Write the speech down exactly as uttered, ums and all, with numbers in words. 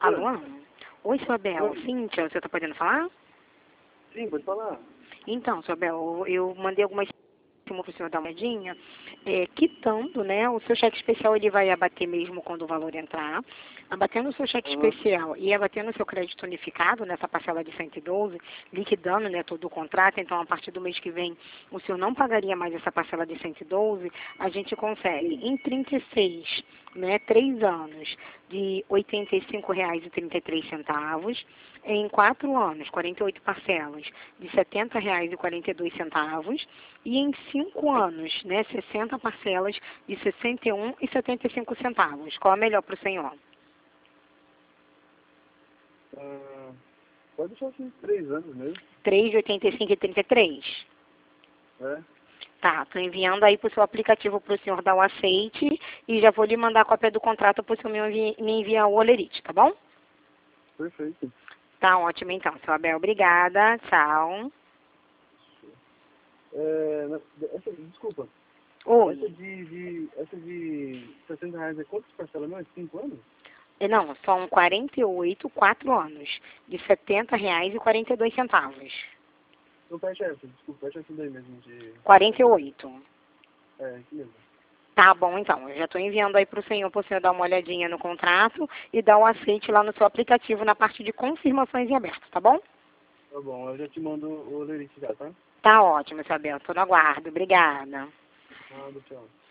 Alô? Oi, seu Abel. Oi. Cíntia, você está podendo falar? Sim, pode falar. Então, seu Abel, eu mandei algumas para o senhor dar uma olhadinha, é, quitando, né, o seu cheque especial ele vai abater mesmo quando o valor entrar, abatendo o seu cheque Uhum. especial e abatendo o seu crédito unificado nessa parcela de cento e doze, liquidando, né, todo o contrato, então a partir do mês que vem o senhor não pagaria mais essa parcela de cento e doze, a gente consegue em trinta e seis, né, três anos de oitenta e cinco reais e trinta e três centavos, em quatro anos, quarenta e oito parcelas de setenta reais e quarenta e dois centavos, e em cinco anos, né, sessenta parcelas de sessenta e um reais e setenta e cinco centavos. Qual é melhor para o senhor? Ah, pode deixar assim três anos mesmo. três de oitenta e cinco e trinta e três? É? Tá, tô enviando aí pro seu aplicativo para o senhor dar o aceite e já vou lhe mandar a cópia do contrato para o senhor me envi- me enviar o olerite, tá bom? Perfeito. Tá ótimo então, seu Abel. Obrigada. Tchau. É, na- essa, desculpa. Essa Oi. de, de, essa de sessenta reais é quantas parcelas mesmo? Cinco anos? É, Não, são quarenta e oito, quatro anos, de setenta reais e quarenta e dois centavos. Não, fecha essa, desculpa, fecha essa daí mesmo de... quarenta e oito. É, isso mesmo. Tá bom, então. Eu já estou enviando aí para o senhor, para o senhor dar uma olhadinha no contrato e dar o aceite lá no seu aplicativo na parte de confirmações em aberto, tá bom? Tá bom, eu já te mando o lerite já, tá? Tá ótimo, Isabel. Estou no aguardo. Obrigada. Ah, tchau.